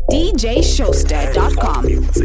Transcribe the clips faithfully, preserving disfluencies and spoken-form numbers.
D J Showster dot com.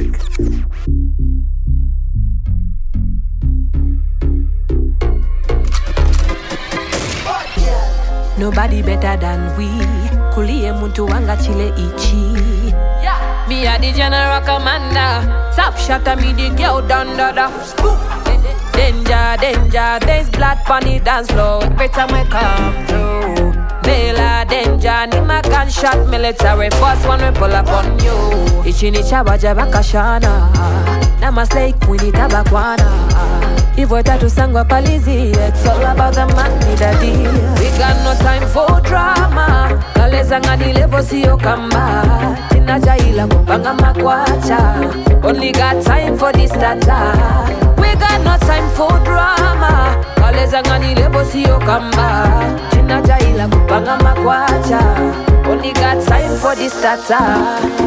Nobody better than we. Kulie muntu wanga chile ichi. Yeah. Me a the general commander. Top shot a me the girl down da. Danger, danger, there's blood on the dance floor. Every time we come through. Bela danger, ni my gunshot military. First one we pull up on you. Ichini chaba jaba kashana. Namaste queenie tabakwana. Ivota to sangwa palizi. It's all about the money daddy. We got no time for drama. Kaleza ngani levo siyo kamba. Tina jaila kupanga makwacha. Only got time for this data. We got no time for drama. Kaleza ngani levo siyo kamba. Tina jaila kupanga makwacha. Only got time for this data.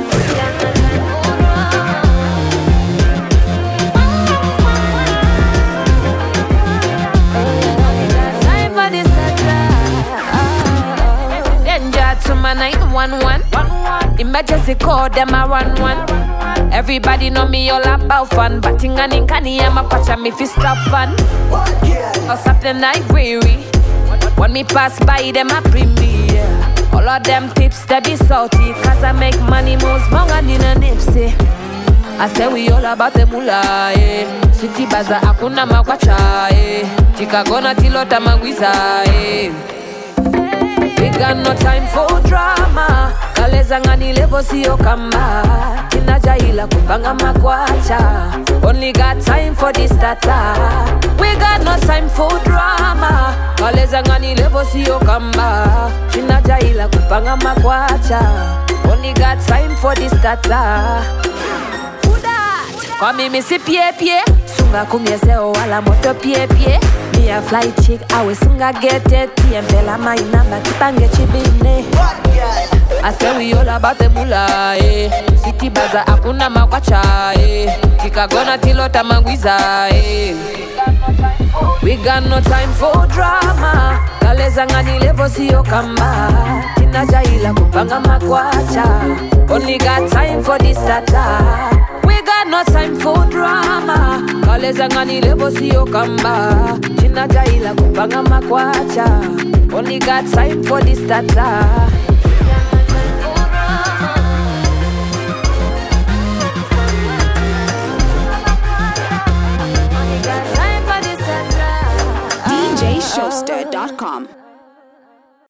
To my nine one one. Emergency call them a run one. Everybody know me all about fun. Batting and in canny, I'm a patch me fi stop fun. Or something like weary. When me pass by them a premiere. All of them tips they be salty. Cause I make money moves monga in a nipsey. I say we all about the mula, eh. City baza akuna makwacha, eh. Chicago na tilota magwiza, eh. We got no time for drama. Kaleza ngani levo siyo kamba. Tina jaila kupanga makwacha. Only got time for this data. We got no time for drama. Kaleza ngani levo siyo kamba. Tina jaila kupanga makwacha. Only got time for this data. Who that? Kwa mimi si pie pie. Sunga kumyese o wala moto pie pie. Me a fly chick, I will sunga get it. Tiembela my number, kipange chibine. I say we all about the mula, eh. City baza akuna makwacha, eh. Kikagona tilota magwiza, eh. We got no time for drama. Kaleza ngani levo siyo kamba. Tina jaila kupanga makwacha. Only got time for this data. We got no time for drama. Kaleza ngani levo siyo kamba. China jaila kupanga makwacha. Only got time for this data. D J Showster dot com.